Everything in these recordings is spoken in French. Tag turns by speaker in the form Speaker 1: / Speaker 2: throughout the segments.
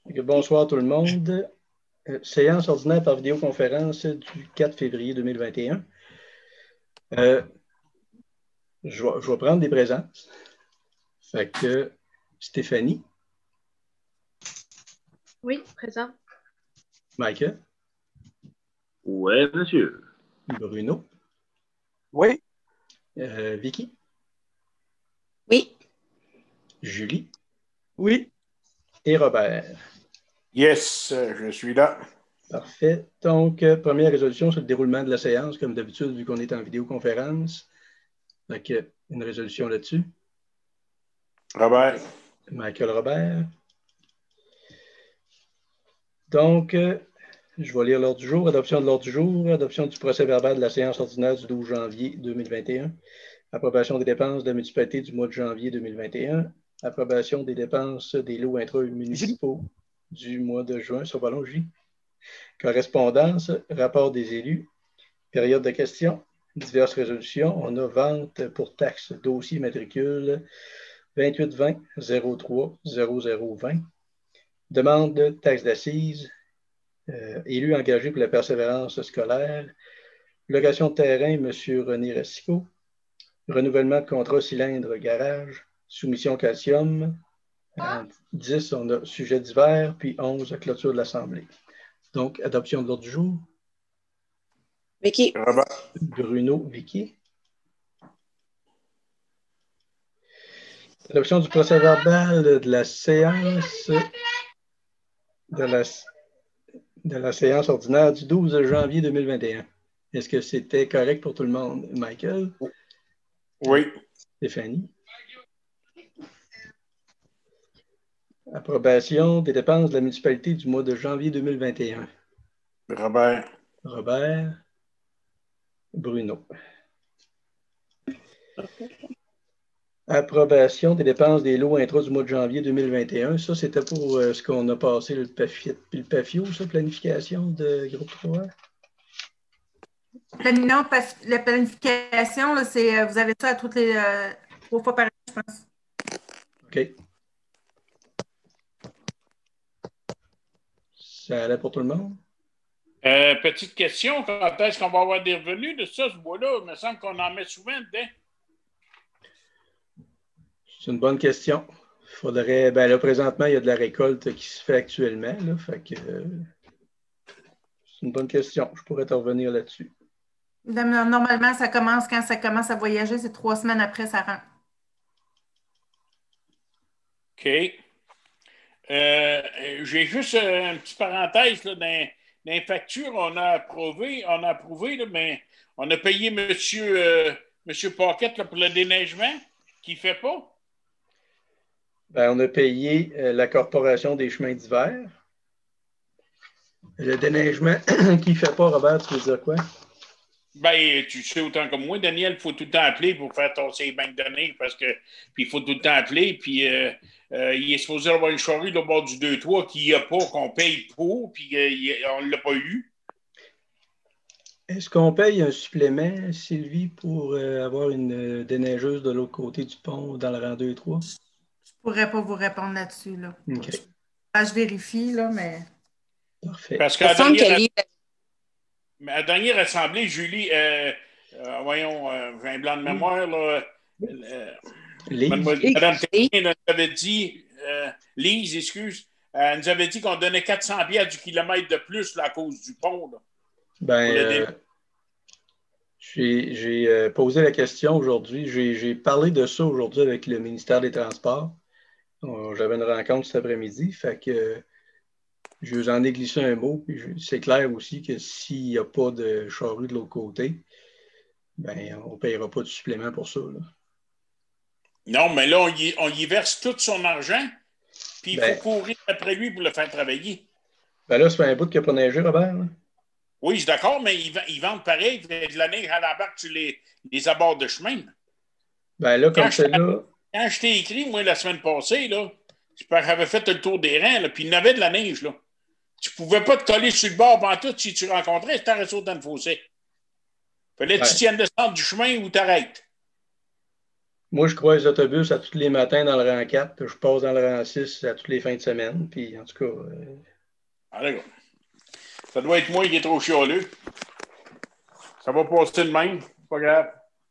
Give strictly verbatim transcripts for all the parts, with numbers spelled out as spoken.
Speaker 1: Bonsoir tout le monde. Euh, séance ordinaire par vidéoconférence du quatre février deux mille vingt et un. Euh, je, vais, je vais prendre des présences. Fait que Stéphanie.
Speaker 2: Oui, présent.
Speaker 1: Michael.
Speaker 3: Oui, monsieur.
Speaker 1: Bruno.
Speaker 4: Oui.
Speaker 1: Euh, Vicky.
Speaker 5: Oui.
Speaker 1: Julie.
Speaker 4: Oui.
Speaker 1: Et Robert.
Speaker 6: Yes, je suis là.
Speaker 1: Parfait. Donc, euh, première résolution sur le déroulement de la séance, comme d'habitude, vu qu'on est en vidéoconférence. Fait que, une résolution là-dessus.
Speaker 6: Robert.
Speaker 1: Michael Robert. Donc, euh, je vais lire l'ordre du jour. Adoption de l'ordre du jour. Adoption du procès-verbal de la séance ordinaire du douze janvier deux mille vingt et un. Approbation des dépenses de la municipalité du mois de janvier deux mille vingt et un. Approbation des dépenses des lots intra-municipaux du mois de juin. Ça va long, Julie. Correspondance, rapport des élus, période de questions, diverses résolutions. On a vente pour taxes, dossier matricule vingt-huit vingt zéro trois zéro zéro vingt. Demande de taxe d'assises, euh, élu engagé pour la persévérance scolaire, location de terrain, M. René Racicot, renouvellement de contrat cylindre garage, soumission calcium, euh, dix, on a sujet divers, puis onze, clôture de l'Assemblée. Donc, adoption de l'ordre du jour.
Speaker 5: Vicky.
Speaker 6: Robert.
Speaker 1: Bruno, Vicky. Adoption du procès-verbal de la séance de la, de la séance ordinaire du douze janvier deux mille vingt et un. Est-ce que c'était correct pour tout le monde, Michael?
Speaker 6: Oui.
Speaker 1: Stéphanie? Approbation des dépenses de la municipalité du mois de janvier deux mille vingt et un.
Speaker 6: Robert.
Speaker 1: Robert. Bruno. Approbation des dépenses des lots intros du mois de janvier deux mille vingt et un. Ça, c'était pour euh, ce qu'on a passé, le PAFIT puis le PAFIO, ça, planification de groupe trois.
Speaker 7: Non, la planification, là, c'est, vous avez ça à toutes les euh, trois fois par an, je pense.
Speaker 1: OK. Ça allait pour tout le monde?
Speaker 8: Euh, petite question, quand est-ce qu'on va avoir des revenus de ça, ce bois-là? Il me semble qu'on en met souvent dedans.
Speaker 1: C'est une bonne question. Il faudrait. Ben là, présentement, il y a de la récolte qui se fait actuellement. Là, fait que, euh, c'est une bonne question. Je pourrais te revenir là-dessus.
Speaker 7: Normalement, ça commence quand ça commence à voyager, c'est trois semaines après, ça rentre.
Speaker 8: OK. Euh, j'ai juste euh, une petite parenthèse là, dans, dans les factures, on a approuvé, on a approuvé, là, mais on a payé M. Euh, Monsieur Paquette là, pour le déneigement, qui ne fait pas.
Speaker 1: Ben, on a payé euh, la Corporation des chemins d'hiver. Le déneigement qui ne fait pas, Robert, tu veux dire quoi?
Speaker 8: Ben, tu sais autant que moi, Daniel, il faut tout le temps appeler pour faire tasser les banques de neige parce que, puis il faut tout le temps appeler, puis euh, euh, il est supposé avoir une charrue au bord du deux trois qu'il n'y a pas, qu'on paye pour, puis euh, on ne l'a pas eu.
Speaker 1: Est-ce qu'on paye un supplément, Sylvie, pour euh, avoir une euh, déneigeuse de l'autre côté du pont dans le rang deux et trois?
Speaker 7: Je ne pourrais pas vous répondre là-dessus. Là.
Speaker 1: OK.
Speaker 7: Je vérifie, là, mais...
Speaker 1: Parfait.
Speaker 8: Parce qu'à la dernière, à la dernière assemblée, Julie, euh, euh, voyons, euh, j'ai un blanc de mémoire, là, euh,
Speaker 1: Lise.
Speaker 8: Madame Terrien nous avait dit, euh, Lise, excuse, elle nous avait dit qu'on donnait quatre cents piastres du kilomètre de plus là, à cause du pont. Là,
Speaker 1: ben, euh, j'ai, j'ai euh, posé la question aujourd'hui. J'ai, j'ai parlé de ça aujourd'hui avec le ministère des Transports. Euh, j'avais une rencontre cet après-midi. Fait que je vous en ai glissé un mot. Puis je, c'est clair aussi que s'il n'y a pas de charrue de l'autre côté, ben, on ne payera pas de supplément pour ça. Là.
Speaker 8: Non, mais là, on y, on y verse tout son argent, puis il
Speaker 1: ben,
Speaker 8: faut courir après lui pour le faire travailler.
Speaker 1: Ben là, ça fait un bout qu'il n'a pas neigé, Robert. Là.
Speaker 8: Oui, je suis d'accord, mais ils, ils vendent pareil. De la neige à la barque sur les, les abords de chemin.
Speaker 1: Ben là, comme c'est là.
Speaker 8: Quand je t'ai écrit, moi, la semaine passée, là, j'avais fait le tour des rangs, là, puis il y en avait de la neige. Là. Tu ne pouvais pas te coller sur le bord pendant tout si tu rencontrais, c'était arrêté dans le fossé. Fallait que ouais. tu tiennes le centre du chemin ou t'arrêtes.
Speaker 1: Moi, je croise les autobus à tous les matins dans le rang quatre, puis je passe dans le rang six à toutes les fins de semaine. Puis, en tout cas. Euh...
Speaker 8: Ah, d'accord. Ça doit être moi qui est trop chialeux. Ça va passer de même. Pas grave.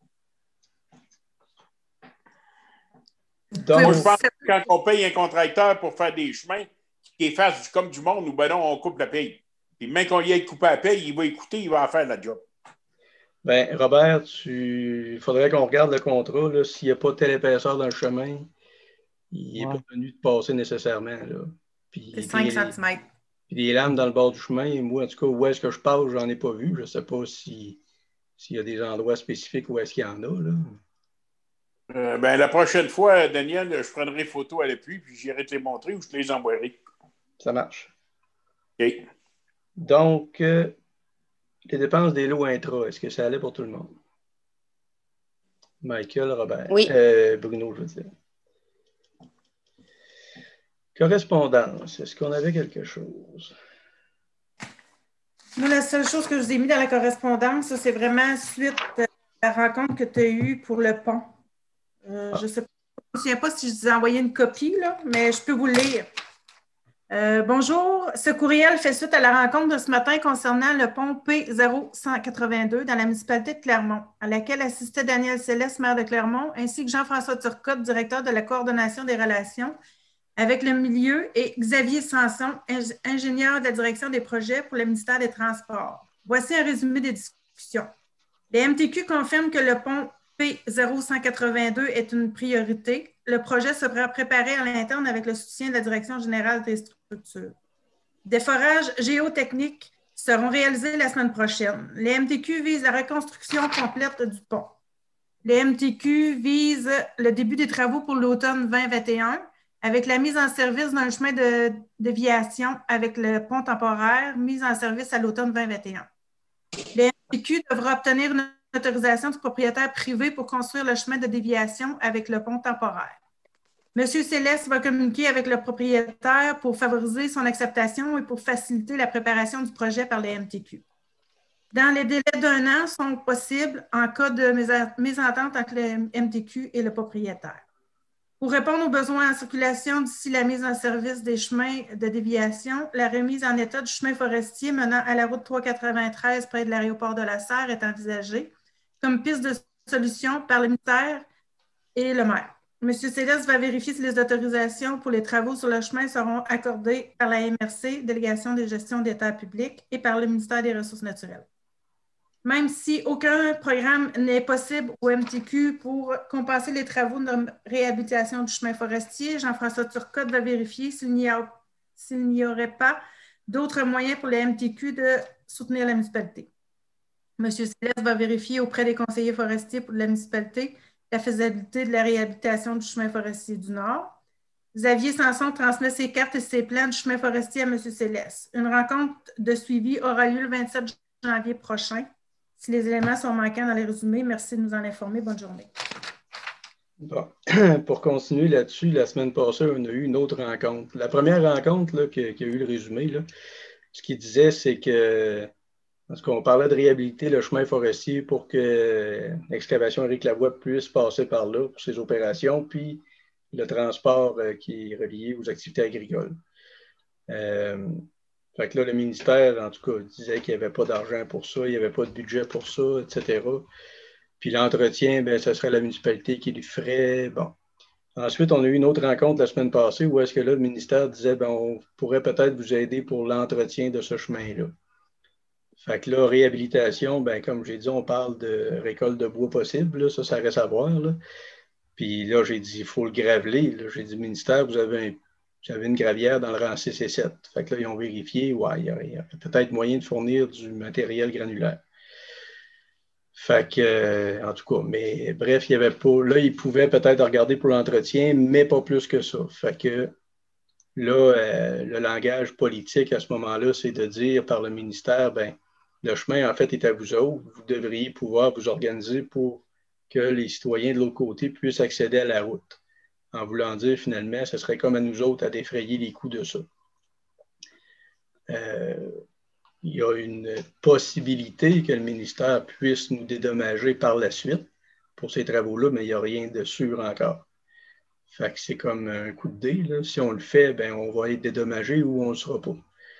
Speaker 1: Donc,
Speaker 8: moi, je pense que quand on paye un contracteur pour faire des chemins qui fasse comme du monde, ou ben non, on coupe la paye. Puis même qu'on y ait coupé la paye, il va écouter, il va en faire la job.
Speaker 1: Ben, Robert, tu... il faudrait qu'on regarde le contrat. Là. S'il n'y a pas de telle épaisseur dans le chemin, il n'est ouais. pas tenu de passer nécessairement. Là. Puis,
Speaker 7: c'est cinq centimètres.
Speaker 1: Puis des lames dans le bord du chemin, moi, en tout cas, où est-ce que je passe, j'en ai pas vu. Je ne sais pas si, s'il y a des endroits spécifiques où est-ce qu'il y en a. Là.
Speaker 8: Euh, ben, la prochaine fois, Daniel, je prendrai photo à l'appui, puis j'irai te les montrer ou je te les envoierai.
Speaker 1: Ça marche.
Speaker 8: OK.
Speaker 1: Donc, euh, les dépenses des lots intra, est-ce que ça allait pour tout le monde? Michael, Robert.
Speaker 5: Oui.
Speaker 1: Euh, Bruno, je veux dire. Correspondance, est-ce qu'on avait quelque chose?
Speaker 7: Moi, la seule chose que je vous ai mis dans la correspondance, ça, c'est vraiment suite à la rencontre que tu as eue pour le pont. Euh, ah. Je ne sais pas, je ne me souviens pas si je vous ai envoyé une copie, là, mais je peux vous le lire. Euh, bonjour, ce courriel fait suite à la rencontre de ce matin concernant le pont P zéro cent quatre-vingt-deux dans la municipalité de Clermont, à laquelle assistait Daniel Céleste, maire de Clermont, ainsi que Jean-François Turcotte, directeur de la coordination des relations avec le milieu, et Xavier Sanson, ingénieur de la direction des projets pour le ministère des Transports. Voici un résumé des discussions. Les M T Q confirment que le pont P zéro cent quatre-vingt-deux est une priorité. Le projet sera préparé à l'interne avec le soutien de la Direction générale des structures. Des forages géotechniques seront réalisés la semaine prochaine. Les M T Q visent la reconstruction complète du pont. Les M T Q visent le début des travaux pour l'automne vingt vingt et un avec la mise en service d'un chemin de déviation avec le pont temporaire, mise en service à l'automne vingt vingt et un. Les M T Q devront obtenir une autorisation du propriétaire privé pour construire le chemin de déviation avec le pont temporaire. M. Céleste va communiquer avec le propriétaire pour favoriser son acceptation et pour faciliter la préparation du projet par les M T Q. Dans les délais d'un an sont possibles en cas de mésentente entre le M T Q et le propriétaire. Pour répondre aux besoins en circulation d'ici la mise en service des chemins de déviation, la remise en état du chemin forestier menant à la route trois cent quatre-vingt-treize près de l'aéroport de la Serre est envisagée comme piste de solution par le ministère et le maire. M. Céleste va vérifier si les autorisations pour les travaux sur le chemin seront accordées par la M R C, Délégation des gestions des terres publiques, et par le ministère des Ressources naturelles. Même si aucun programme n'est possible au M T Q pour compenser les travaux de réhabilitation du chemin forestier, Jean-François Turcotte va vérifier s'il n'y a, s'il n'y aurait pas d'autres moyens pour les M T Q de soutenir la municipalité. M. Céleste va vérifier auprès des conseillers forestiers pour la municipalité la faisabilité de la réhabilitation du chemin forestier du Nord. Xavier Sanson transmet ses cartes et ses plans du chemin forestier à M. Céleste. Une rencontre de suivi aura lieu le vingt-sept janvier prochain. Si les éléments sont manquants dans les résumés, merci de nous en informer. Bonne journée.
Speaker 1: Bon. Pour continuer là-dessus, la semaine passée, on a eu une autre rencontre. La première rencontre là, qui, qui a eu le résumé, là, ce qu'il disait, c'est que parce qu'on parlait de réhabiliter le chemin forestier pour que l'excavation Éric Lavoie puisse passer par là pour ses opérations, puis le transport euh, qui est relié aux activités agricoles. Euh, fait que là, le ministère, en tout cas, disait qu'il n'y avait pas d'argent pour ça, il n'y avait pas de budget pour ça, et cetera. Puis l'entretien, bien, ce serait la municipalité qui le ferait. Bon. Ensuite, on a eu une autre rencontre la semaine passée où est-ce que là, le ministère disait, bien, on pourrait peut-être vous aider pour l'entretien de ce chemin-là. Fait que là, réhabilitation, ben, comme j'ai dit, on parle de récolte de bois possible, là, ça, ça reste à voir. Là. Puis là, j'ai dit, il faut le graveler. Là. J'ai dit, ministère, vous avez, un, vous avez une gravière dans le rang six et sept. Fait que là, ils ont vérifié, ouais, il y a, il y a peut-être moyen de fournir du matériel granulaire. Fait que, euh, en tout cas, mais bref, il y avait pas, là, ils pouvaient peut-être regarder pour l'entretien, mais pas plus que ça. Fait que là, euh, le langage politique à ce moment-là, c'est de dire par le ministère, ben, le chemin, en fait, est à vous autres. Vous devriez pouvoir vous organiser pour que les citoyens de l'autre côté puissent accéder à la route. En voulant dire, finalement, ce serait comme à nous autres à défrayer les coûts de ça. Euh, il y a une possibilité que le ministère puisse nous dédommager par la suite. pour ces travaux-là, mais il n'y a rien de sûr encore. Fait que c'est comme un coup de dé. Là. Si on le fait, ben, on va être dédommagé ou on ne le sera pas.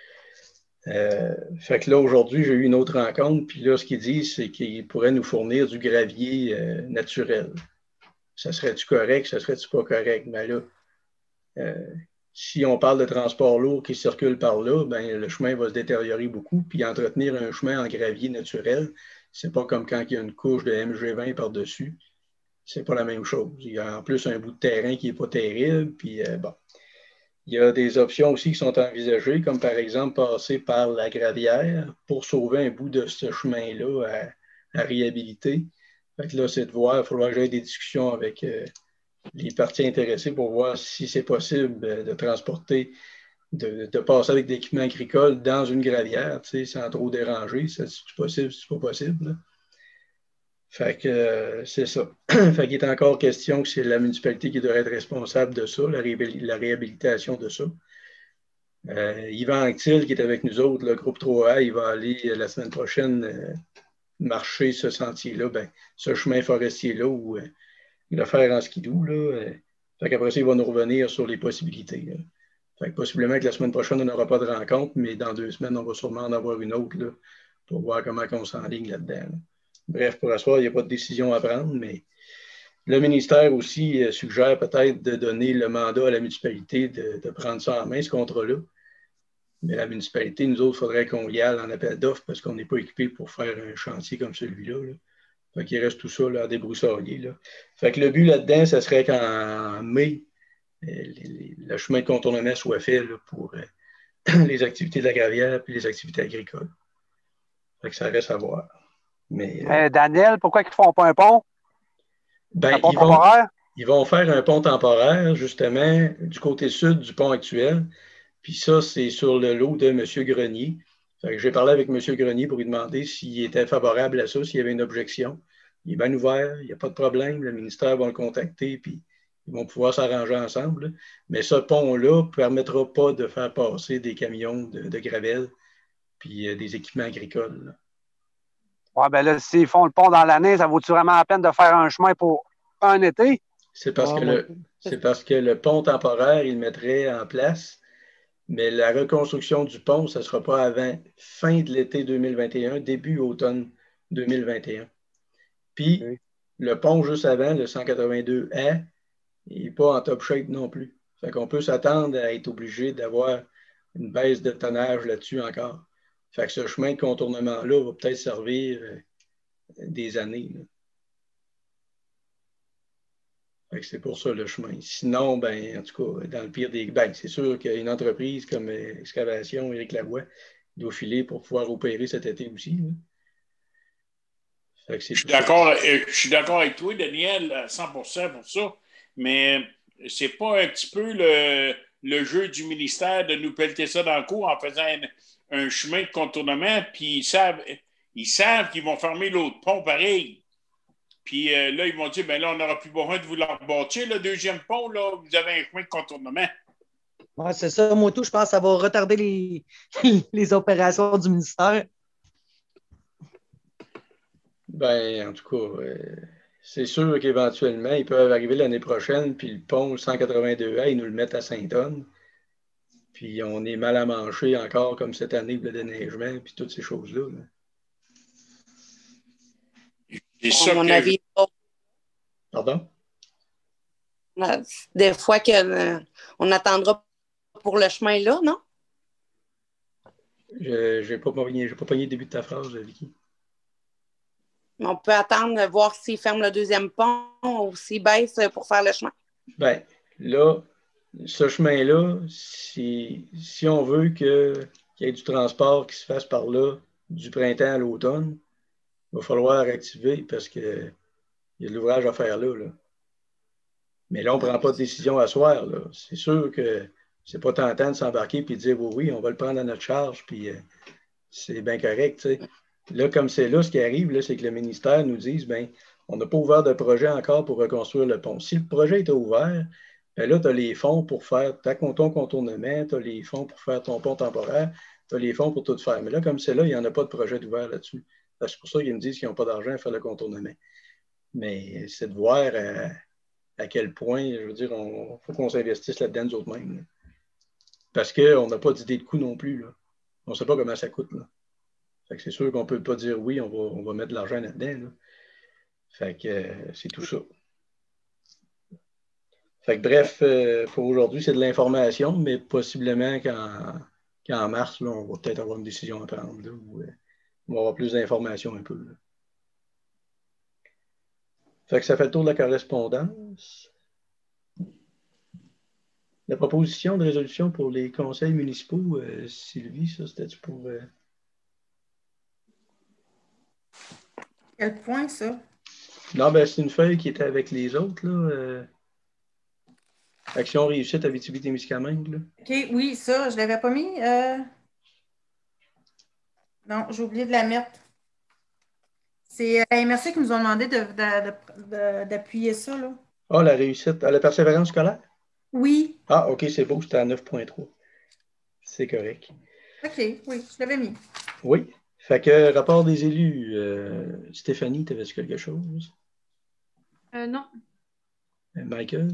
Speaker 1: Euh, fait que là, aujourd'hui, j'ai eu une autre rencontre, puis là, ce qu'ils disent, c'est qu'ils pourraient nous fournir du gravier euh, naturel. Ça serait-tu correct? Ça serait-tu pas correct? Mais là, euh, si on parle de transport lourd qui circule par là, ben, le chemin va se détériorer beaucoup, puis entretenir un chemin en gravier naturel, c'est pas comme quand il y a une couche de M G vingt par-dessus. C'est pas la même chose. Il y a en plus un bout de terrain qui n'est pas terrible, puis euh, bon. Il y a des options aussi qui sont envisagées, comme par exemple passer par la gravière pour sauver un bout de ce chemin-là à, à réhabiliter. Fait que là, c'est de voir, il faudra que j'aie des discussions avec euh, les parties intéressées pour voir si c'est possible euh, de transporter, de, de passer avec des équipements agricoles dans une gravière, tu sais, sans trop déranger. C'est possible, c'est pas possible. Là. Fait que euh, c'est ça. Fait qu'il est encore question que c'est la municipalité qui devrait être responsable de ça, la, réhabil la réhabilitation de ça. Euh, Yvan Anctil, qui est avec nous autres, le groupe trois A, il va aller euh, la semaine prochaine euh, marcher ce sentier-là, ben, ce chemin forestier-là, ou euh, le faire en skidoo. Là, euh, fait qu'après ça, il va nous revenir sur les possibilités. Là. Fait que possiblement que la semaine prochaine, on n'aura pas de rencontre, mais dans deux semaines, on va sûrement en avoir une autre là, pour voir comment on s'enligne là-dedans. Là. Bref, pour asseoir, il n'y a pas de décision à prendre, mais le ministère aussi euh, suggère peut-être de donner le mandat à la municipalité de, de prendre ça en main, ce contrat-là. Mais la municipalité, nous autres, il faudrait qu'on y aille en appel d'offres parce qu'on n'est pas équipé pour faire un chantier comme celui-là. Là. Fait qu'il reste tout ça là, à débroussailler. Là. Fait que le but là-dedans, ce serait qu'en mai, euh, les, les, le chemin de contournement soit fait là, pour euh, les activités de la gravière et les activités agricoles. Fait que ça reste à voir. Mais,
Speaker 4: euh, Daniel, pourquoi ils ne font pas un pont?
Speaker 1: Ben,
Speaker 4: un pont
Speaker 1: ils,
Speaker 4: temporaire?
Speaker 1: Vont, ils vont faire un pont temporaire, justement, du côté sud du pont actuel. Puis ça, c'est sur le lot de M. Grenier. J'ai parlé avec M. Grenier pour lui demander s'il était favorable à ça, s'il y avait une objection. Il est bien ouvert, il n'y a pas de problème. Le ministère va le contacter, puis ils vont pouvoir s'arranger ensemble. Mais ce pont-là ne permettra pas de faire passer des camions de, de gravel puis euh, des équipements agricoles. Là.
Speaker 4: Ouais, ben là, s'ils font le pont dans l'année, ça vaut-tu vraiment la peine de faire un chemin pour un été?
Speaker 1: C'est parce,
Speaker 5: oh,
Speaker 1: que le, c'est parce que le pont temporaire, il le mettrait en place, mais la reconstruction du pont, ce ne sera pas avant fin de l'été deux mille vingt et un, début automne deux mille vingt et un. Puis, okay. Le pont juste avant, le cent quatre-vingt-deux A, il n'est pas en top shape non plus. Fait qu'on peut s'attendre à être obligé d'avoir une baisse de tonnage là-dessus encore. Fait que ce chemin de contournement-là va peut-être servir euh, des années. Là. Fait que c'est pour ça le chemin. Sinon, ben, en tout cas, dans le pire des... Ben, c'est sûr qu'une entreprise comme euh, Excavation, Éric Lavoie, doit filer pour pouvoir opérer cet été aussi. Là. Fait que c'est
Speaker 8: je suis d'accord, je suis d'accord avec toi, Daniel, à cent pour cent pour ça, mais c'est pas un petit peu le, le jeu du ministère de nous pelleter ça dans le cou en faisant un, un chemin de contournement, puis ils savent, ils savent qu'ils vont fermer l'autre pont pareil. Puis euh, là, ils vont dire, ben là, on n'aura plus besoin de vous le rebâtir, le deuxième pont, là, vous avez un chemin de contournement.
Speaker 2: Oui, c'est ça. Moi, tout, je pense que ça va retarder les, les opérations du ministère.
Speaker 1: Ben, en tout cas, euh, c'est sûr qu'éventuellement, ils peuvent arriver l'année prochaine, puis le pont le cent quatre-vingt-deux A, ils nous le mettent à Saint-Anne. Puis on est mal à manger encore, comme cette année, le déneigement, puis toutes ces choses-là. Là.
Speaker 5: C'est ça mon que... avis.
Speaker 1: Pardon?
Speaker 5: Des fois qu'on euh, attendra pour le chemin là, non?
Speaker 1: Je n'ai pas pogné le début de ta phrase, Vicky.
Speaker 5: On peut attendre de voir s'ils ferment le deuxième pont ou s'ils baissent pour faire le chemin.
Speaker 1: Bien, là, ce chemin-là, si, si on veut que, qu'il y ait du transport qui se fasse par là du printemps à l'automne, il va falloir activer parce qu'il y a de l'ouvrage à faire là, là. Mais là, on ne prend pas de décision à soir. Là. C'est sûr que c'est pas tentant de s'embarquer et de dire oui, oui, on va le prendre à notre charge, puis euh, c'est bien correct. T'sais. Là, comme c'est là, ce qui arrive, là, c'est que le ministère nous dise bien, on n'a pas ouvert de projet encore pour reconstruire le pont. Si le projet était ouvert, bien là, tu as les fonds pour faire ta, ton contournement, tu as les fonds pour faire ton pont temporaire, tu as les fonds pour tout faire. Mais là, comme c'est là, il n'y en a pas de projet d'ouvert là-dessus. C'est pour ça qu'ils me disent qu'ils n'ont pas d'argent à faire le contournement. Mais c'est de voir à, à quel point, je veux dire, il faut qu'on s'investisse là-dedans nous autres mêmes. Là. Parce qu'on n'a pas d'idée de coût non plus. Là. On ne sait pas comment ça coûte. Là. Fait que c'est sûr qu'on ne peut pas dire oui, on va, on va mettre de l'argent là-dedans. Là. Fait que euh, c'est tout ça. Fait que bref, euh, pour aujourd'hui, c'est de l'information, mais possiblement qu'en, qu'en mars, là, on va peut-être avoir une décision à prendre. Là, où, euh, on va avoir plus d'informations un peu. Là. Fait que ça fait le tour de la correspondance. La proposition de résolution pour les conseils municipaux, euh, Sylvie, ça, c'était-tu pour... Euh...
Speaker 7: Quel point, ça?
Speaker 1: Non, ben c'est une feuille qui était avec les autres, là. Euh... Action réussite à Abitibi-Témiscamingue, là.
Speaker 7: OK, oui, ça, je ne l'avais pas mis. Euh... Non, j'ai oublié de la mettre. C'est euh, la M R C qui nous ont demandé de, de, de, de, d'appuyer ça, là.
Speaker 1: Ah, la réussite, à la persévérance scolaire?
Speaker 7: Oui.
Speaker 1: Ah, OK, c'est beau, c'était à neuf point trois. C'est correct.
Speaker 7: OK, oui, je l'avais mis.
Speaker 1: Oui. Fait que, rapport des élus, euh, Stéphanie, t'avais-tu quelque chose?
Speaker 9: Euh, non.
Speaker 1: Euh, Michael?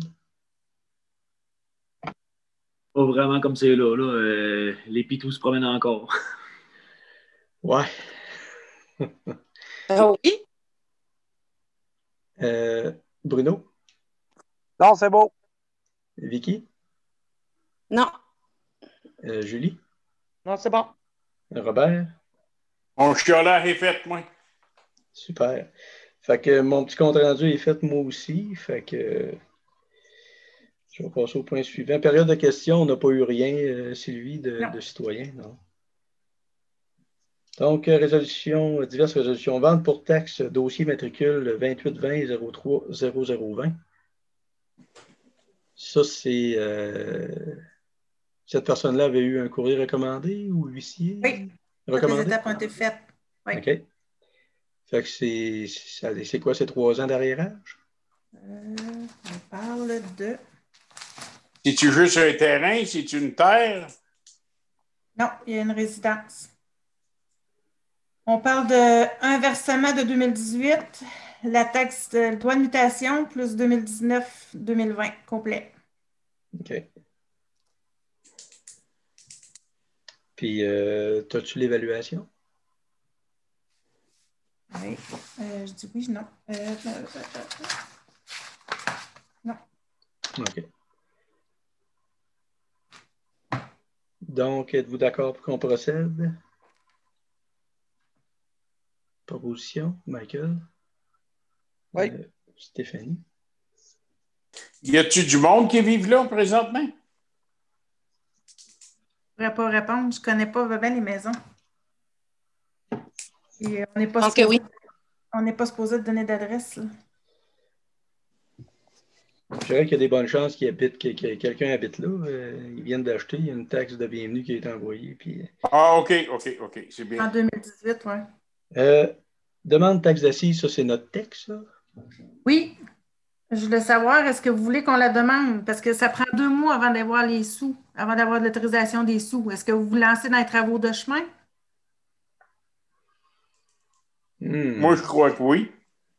Speaker 3: Pas vraiment comme c'est là. là. Euh, les pitous se promènent encore.
Speaker 1: Ouais.
Speaker 5: Ah oui?
Speaker 1: Euh, Bruno?
Speaker 4: Non, c'est beau.
Speaker 1: Vicky?
Speaker 5: Non.
Speaker 1: Euh, Julie?
Speaker 2: Non, c'est bon.
Speaker 1: Robert?
Speaker 6: Mon chiolard est fait, moi.
Speaker 1: Super. Fait que mon petit compte rendu est fait moi aussi. Fait que je vais passer au point suivant. Période de questions, on n'a pas eu rien, euh, Sylvie, de, de citoyens, non? Donc, euh, résolution, diverses résolutions. Vente pour taxe, dossier matricule vingt-huit vingt zéro trois zéro zéro vingt. Ça, c'est... Euh, cette personne-là avait eu un courrier recommandé ou huissier?
Speaker 7: Oui.
Speaker 1: Recommandé?
Speaker 7: Toutes les étapes ont été faites. Oui.
Speaker 1: OK. Fait que c'est, c'est, c'est quoi, ces trois ans d'arriérage?
Speaker 7: Euh, on parle de...
Speaker 6: C'est-tu juste un terrain? C'est une terre?
Speaker 7: Non, il y a une résidence. On parle d'un versement de deux mille dix-huit, la taxe de droit de mutation, plus deux mille dix-neuf deux mille vingt, complet.
Speaker 1: OK. Puis, euh, as-tu l'évaluation?
Speaker 7: Oui. Euh, je dis oui, non. Euh, euh, euh, non.
Speaker 1: OK. Donc, êtes-vous d'accord pour qu'on procède? Proposition, Michael?
Speaker 2: Oui.
Speaker 1: Euh, Stéphanie?
Speaker 6: Y a-tu du monde qui vive là présentement?
Speaker 7: Je ne pourrais pas répondre. Je ne connais pas bien les maisons. Et on n'est pas,
Speaker 5: Donc, oui.
Speaker 7: on n'est pas supposé de donner d'adresse. Là.
Speaker 1: Je dirais qu'il y a des bonnes chances qu'il habite, que, que quelqu'un habite là. Euh, ils viennent d'acheter, il y a une taxe de bienvenue qui a été envoyée. Puis...
Speaker 6: Ah, OK, OK, OK, c'est bien.
Speaker 7: En deux mille dix-huit, oui.
Speaker 1: Euh, demande taxe d'assises, ça, c'est notre texte, ça?
Speaker 7: Oui. Je voulais savoir, est-ce que vous voulez qu'on la demande? Parce que ça prend deux mois avant d'avoir les sous, avant d'avoir l'autorisation des sous. Est-ce que vous vous lancez dans les travaux de chemin?
Speaker 1: Hmm.
Speaker 6: Moi, je crois que oui.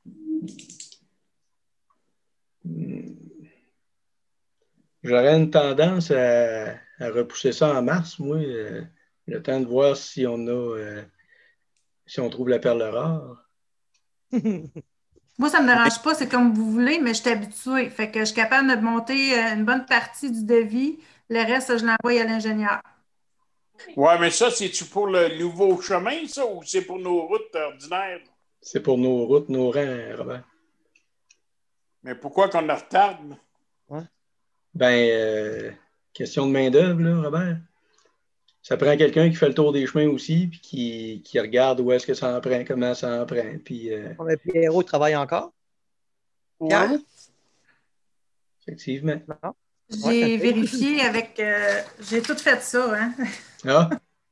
Speaker 1: Hmm. J'aurais une tendance à, à repousser ça en mars, moi, euh, le temps de voir si on a, euh, si on trouve la perle rare.
Speaker 7: Moi, ça ne me dérange pas, c'est comme vous voulez, mais je suis habituée. Fait que je suis capable de monter une bonne partie du devis. Le reste, je l'envoie à l'ingénieur.
Speaker 6: Ouais, mais ça, c'est-tu pour le nouveau chemin, ça, ou c'est pour nos routes ordinaires?
Speaker 1: C'est pour nos routes, nos rangs, Robert.
Speaker 6: Mais pourquoi qu'on la retarde?
Speaker 2: Ouais.
Speaker 1: Ben, euh, question de main-d'œuvre, là, Robert. Ça prend quelqu'un qui fait le tour des chemins aussi, puis qui, qui regarde où est-ce que ça en prend, comment ça en prend. Puis, euh,
Speaker 2: Mais Pierrot travaille encore? Pierre?
Speaker 5: Ouais.
Speaker 1: Effectivement.
Speaker 2: Non.
Speaker 7: J'ai
Speaker 2: Ouais,
Speaker 7: vérifié avec... Euh, j'ai tout fait ça, hein?
Speaker 1: Ah,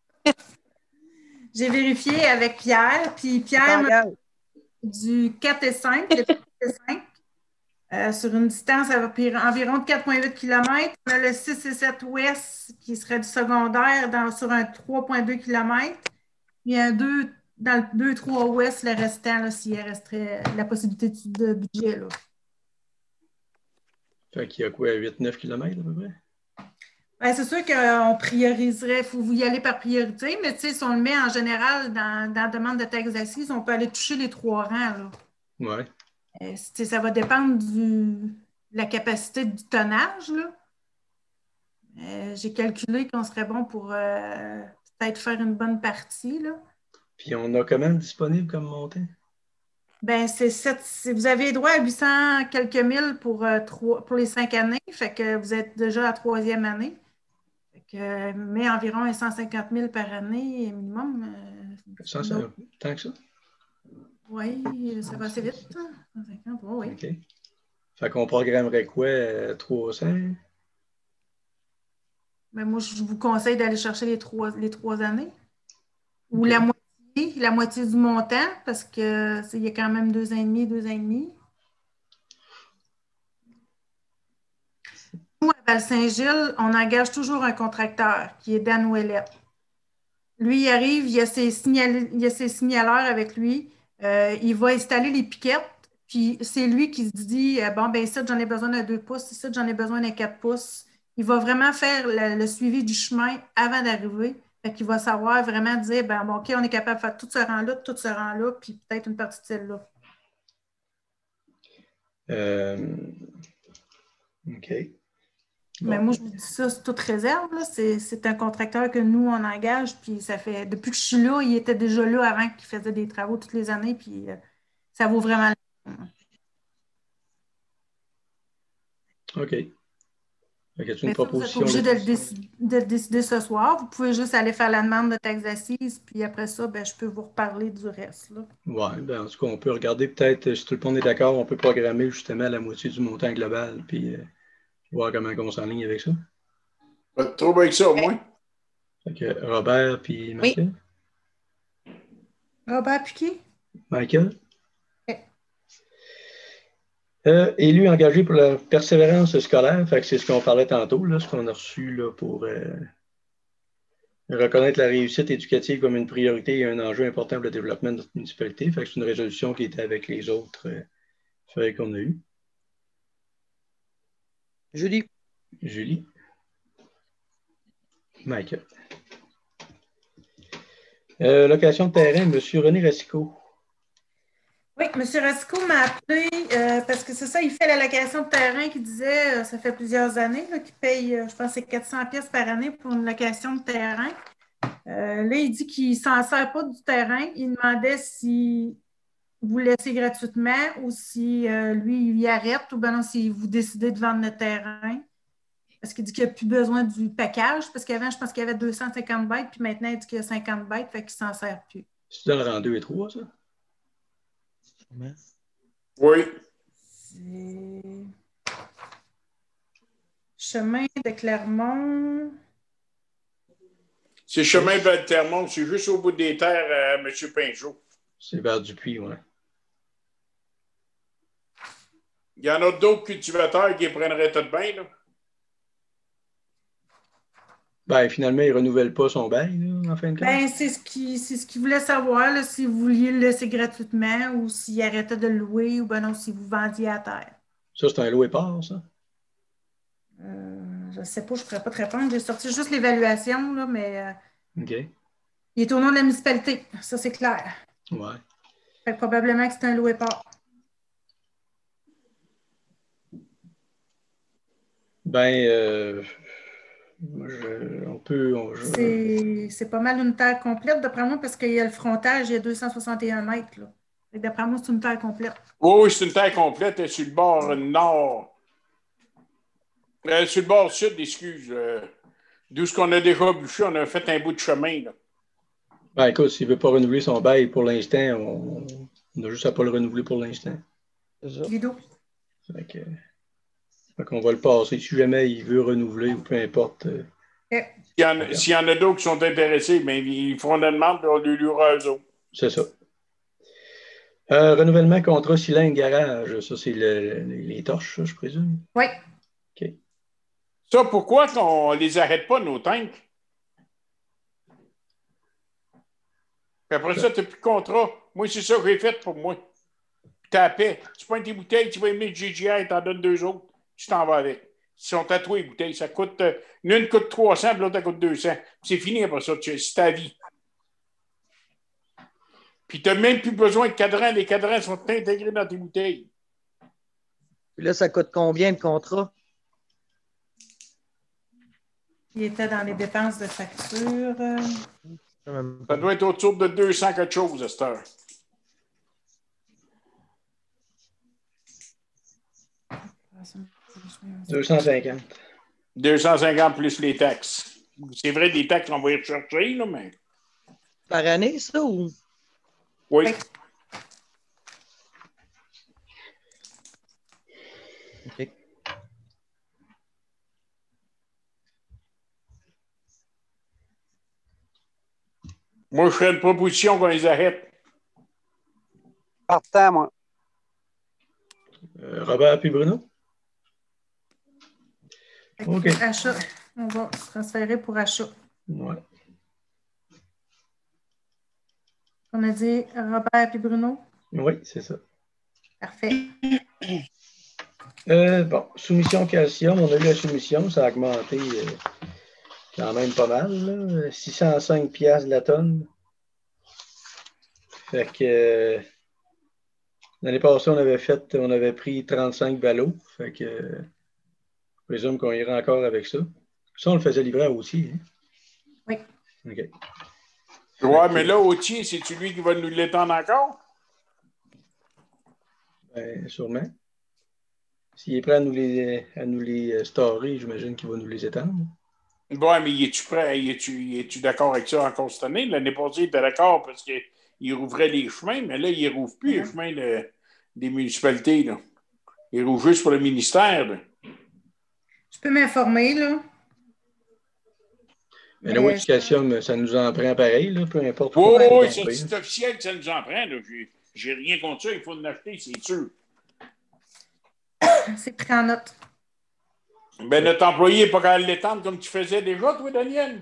Speaker 7: J'ai vérifié avec Pierre, puis Pierre m'a du quatre et cinq, le quatre et cinq euh, sur une distance à environ de quatre virgule huit kilomètres. On a le six et sept ouest qui serait du secondaire dans, sur un trois virgule deux kilomètres. Il y a un deux dans le deux trois ouest, le restant, là, s'il resterait la possibilité de budget. Là.
Speaker 1: Fait qu'il y a quoi, huit neuf kilomètres à peu près?
Speaker 7: Ben, c'est sûr qu'on prioriserait, il faut vous y aller par priorité, mais si on le met en général dans, dans la demande de taxes assises, on peut aller toucher les trois rangs. Là.
Speaker 1: Ouais.
Speaker 7: Euh, ça va dépendre du, de la capacité du tonnage. Là. Euh, j'ai calculé qu'on serait bon pour euh, peut-être faire une bonne partie. Là.
Speaker 1: Puis on a quand même disponible comme montée?
Speaker 7: Ben, c'est sept, vous avez droit à huit cents quelques mille pour, euh, trois, pour les cinq années, fait que vous êtes déjà à la troisième année. Fait que, mais environ cent cinquante mille par année minimum. Euh,
Speaker 1: ça, c'est un... Tant que ça?
Speaker 7: Oui, ça va assez vite. cent cinquante, oh, oui.
Speaker 1: OK. Fait qu'on programmerait quoi? Euh, trois cents?
Speaker 7: Ben, moi, je vous conseille d'aller chercher les trois, les trois années. Ou
Speaker 1: Okay.
Speaker 7: la moitié, la moitié du montant, parce qu'il y a quand même deux ans et demi, deux ans et demi. Nous, à Val-Saint-Gilles, on engage toujours un contracteur qui est Dan Ouellette. Lui, il arrive, il y a ses, signal... il y a ses signaleurs avec lui. Euh, il va installer les piquettes, puis c'est lui qui se dit euh, bon, ben ici, j'en ai besoin d'un deux pouces, ici, j'en ai besoin d'un quatre pouces. Il va vraiment faire le, le suivi du chemin avant d'arriver. Fait qu'il va savoir vraiment dire ben, bon, OK, on est capable de faire tout ce rang-là, tout ce rang-là, puis peut-être une partie de celle-là.
Speaker 1: Euh... OK.
Speaker 7: Mais
Speaker 1: Bon.
Speaker 7: moi, je vous dis ça, c'est toute réserve. C'est, c'est un contracteur que nous, on engage. Puis ça fait, depuis que je suis là, il était déjà là avant qu'il faisait des travaux toutes les années. Puis euh, ça vaut vraiment la peine.
Speaker 1: OK. Fait que c'est une
Speaker 7: Mais ça,
Speaker 1: proposition.
Speaker 7: vous êtes obligé de le, décider, de le décider ce soir. Vous pouvez juste aller faire la demande de taxes assises. Puis après ça, ben, je peux vous reparler du reste.
Speaker 1: Oui, ben, en tout cas, on peut regarder peut-être, si tout le monde est d'accord, on peut programmer justement la moitié du montant global. Puis euh, voir comment on s'enligne avec ça.
Speaker 6: Pas de trouble avec ça, au moins.
Speaker 1: Fait que Robert puis Michael.
Speaker 7: Oui. Robert puis qui?
Speaker 1: Michael. Okay. Euh, élu engagé pour la persévérance scolaire. Fait que c'est ce qu'on parlait tantôt, là, ce qu'on a reçu là, pour euh, reconnaître la réussite éducative comme une priorité et un enjeu important pour le développement de notre municipalité. Fait que c'est une résolution qui était avec les autres euh, feuilles qu'on a eues.
Speaker 2: Julie.
Speaker 1: Julie. Michael. Euh, location de terrain, M. René Racicot.
Speaker 7: Oui, M. Racicot m'a appelé euh, parce que c'est ça, il fait la location de terrain qu'il disait, euh, ça fait plusieurs années qu'il paye, euh, je pense, c'est quatre cents pièces par année pour une location de terrain. Euh, là, il dit qu'il ne s'en sert pas du terrain. Il demandait si vous le laissez gratuitement ou si euh, lui, il y arrête ou bien non, si vous décidez de vendre le terrain. Parce qu'il dit qu'il n'y a plus besoin du package, parce qu'avant, je pense qu'il y avait deux cent cinquante bêtes, puis maintenant, il dit qu'il y a cinquante bêtes, fait qu'il ne s'en sert plus.
Speaker 1: C'est dans le rang deux et trois, ça?
Speaker 6: Oui.
Speaker 7: C'est... Chemin de Clermont.
Speaker 6: C'est chemin Val-Termont, c'est juste au bout des terres, euh, M. Pinjot.
Speaker 1: C'est vers Dupuis, oui.
Speaker 6: Il y en a d'autres cultivateurs qui prendraient tout de bien, là.
Speaker 1: Ben, finalement, il ne renouvelle pas son bail, là, en fin de compte.
Speaker 7: Ben, c'est ce qu'il c'est ce qu'il voulait savoir, là, si vous vouliez le laisser gratuitement ou s'il arrêtait de le louer ou ben non, si vous vendiez à terre.
Speaker 1: Ça, c'est un lot épars, ça?
Speaker 7: Euh, je ne sais pas, je ne pourrais pas te répondre. J'ai sorti juste l'évaluation, là, mais euh,
Speaker 1: OK.
Speaker 7: Il est au nom de la municipalité, ça c'est clair.
Speaker 1: Ouais.
Speaker 7: Fait que probablement que c'est un lot épars.
Speaker 1: Ben, euh, je, on peut... On, je...
Speaker 7: C'est, c'est pas mal une terre complète, d'après moi, parce qu'il y a le frontage, il y a deux cent soixante et un mètres. Là. D'après moi, c'est une terre complète.
Speaker 6: Oui, oui, c'est une terre complète sur le bord nord. Euh, sur le bord sud, excuse. Euh, d'où ce qu'on a déjà bouché, on a fait un bout de chemin. Là.
Speaker 1: Ben, écoute, s'il ne veut pas renouveler son bail pour l'instant, on, on a juste à ne pas le renouveler pour l'instant.
Speaker 7: Guido.
Speaker 1: Fait que, fait qu'on va le passer. Si jamais il veut renouveler ou peu importe. Euh,
Speaker 7: okay.
Speaker 6: S'il y en, okay. s'il y en a d'autres qui sont intéressés, bien, ils feront une demande, on lui louera eux autres.
Speaker 1: C'est ça. Euh, renouvellement contrat cylindre garage. Ça, c'est le, les torches, ça, je présume?
Speaker 7: Oui.
Speaker 6: OK. Ça, pourquoi qu'on ne les arrête pas, nos tanks? Puis après ça, tu n'as plus de contrat. Moi, c'est ça que j'ai fait pour moi. Tu as la paix. Tu prends tes bouteilles, tu vas aimer le G G I, tu en donnes deux autres, tu t'en vas avec. Ils sont tatoués, les bouteilles. Ça coûte. Euh, l'une coûte trois cents, puis l'autre, elle coûte deux cents. Puis c'est fini après ça. C'est ta vie. Puis tu n'as même plus besoin de cadrans. Les cadrans sont intégrés dans tes bouteilles.
Speaker 2: Puis là, ça coûte combien le contrat?
Speaker 7: Il était dans les dépenses de facture.
Speaker 6: Ça doit être autour de deux cents quelque chose à cette heure.
Speaker 1: deux cent cinquante.
Speaker 6: deux cent cinquante plus les taxes. C'est vrai, des taxes, on va y rechercher, là, mais.
Speaker 2: Par année, ça, ou?
Speaker 6: Oui.
Speaker 2: OK.
Speaker 6: Moi, je ferais une proposition qu'on les arrête.
Speaker 4: Partant, moi.
Speaker 1: Euh, Robert puis Bruno? OK.
Speaker 7: Achat. On va se transférer pour achat.
Speaker 1: Ouais.
Speaker 7: On a dit Robert puis Bruno?
Speaker 1: Oui, c'est ça.
Speaker 7: Parfait.
Speaker 1: Euh, bon, soumission calcium, on a eu la soumission, ça a augmenté euh, quand même pas mal, là, six cent cinq piastres de la tonne. Fait que euh, l'année passée, on avait fait, on avait pris trente-cinq ballots. Fait que euh, je présume qu'on ira encore avec ça. Ça, on le faisait livrer à Autier. Hein?
Speaker 7: Oui.
Speaker 1: OK.
Speaker 6: Ouais, mais là, Autier, c'est-tu lui qui va nous l'étendre encore?
Speaker 1: Ben, sûrement. S'il est prêt à nous les, à nous les storer, j'imagine qu'il va nous les étendre.
Speaker 6: Ouais, mais es-tu prêt? Es-tu es d'accord avec ça encore cette année? L'année passée, il était d'accord parce qu'il rouvrait les chemins, mais là, il ne rouvre plus les chemins de, des municipalités. Là. Il rouvre juste pour le ministère. Là.
Speaker 7: Je peux m'informer, là.
Speaker 1: Mais là, oui, le calcium, ça nous en prend pareil, là, peu importe.
Speaker 6: Oui,
Speaker 1: quoi,
Speaker 6: oui, c'est, c'est officiel que ça nous en prend. Là. J'ai, j'ai rien contre ça, il faut en acheter, c'est sûr.
Speaker 7: C'est pris en note.
Speaker 6: Ben, notre employé n'est pas capable de l'étendre comme tu faisais déjà, toi, Daniel.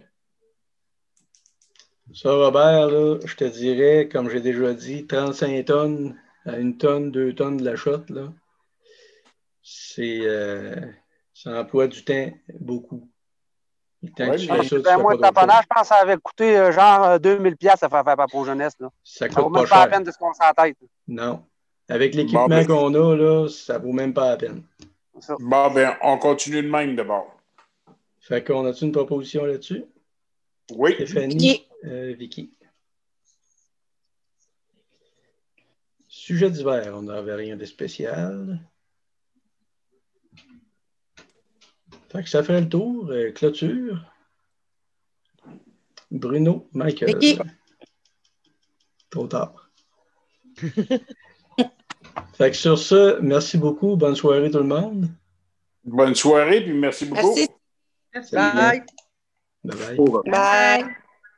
Speaker 1: Ça, Robert, là, je te dirais, comme j'ai déjà dit, trente-cinq tonnes à une tonne, deux tonnes de la shot, là, c'est, euh, ça emploie du temps beaucoup. Le temps
Speaker 4: Ouais,
Speaker 1: que tu fais ça, tu
Speaker 4: ben,
Speaker 1: fais
Speaker 4: moi,
Speaker 1: pas
Speaker 4: le
Speaker 1: d'autre
Speaker 4: taponnage,
Speaker 1: chose.
Speaker 4: je pense que ça avait coûté euh, genre deux mille piastres à faire faire pour jeunesse. Là.
Speaker 1: Ça
Speaker 4: Ça
Speaker 1: coûte
Speaker 4: vaut
Speaker 1: pas
Speaker 4: même pas la
Speaker 1: cher.
Speaker 4: peine de se casser la tête.
Speaker 1: Non. Avec l'équipement
Speaker 6: Bon, ben,
Speaker 1: qu'on a, là, ça vaut même pas la peine.
Speaker 6: Bon, ben, on continue de même d'abord.
Speaker 1: Fait qu'on a-tu une proposition là-dessus?
Speaker 6: Oui.
Speaker 1: Stéphanie,
Speaker 5: Vicky.
Speaker 1: Euh, Vicky. Sujet d'hiver, on n'avait rien de spécial. Fait que ça fait le tour. Euh, clôture. Bruno, Michael.
Speaker 5: Vicky.
Speaker 1: Trop tard. Fait que sur ce, merci beaucoup. Bonne soirée tout le monde.
Speaker 6: Bonne soirée, puis merci beaucoup.
Speaker 5: Merci.
Speaker 1: Salut,
Speaker 2: Bye.
Speaker 1: Bye bye.
Speaker 3: Over.
Speaker 5: Bye.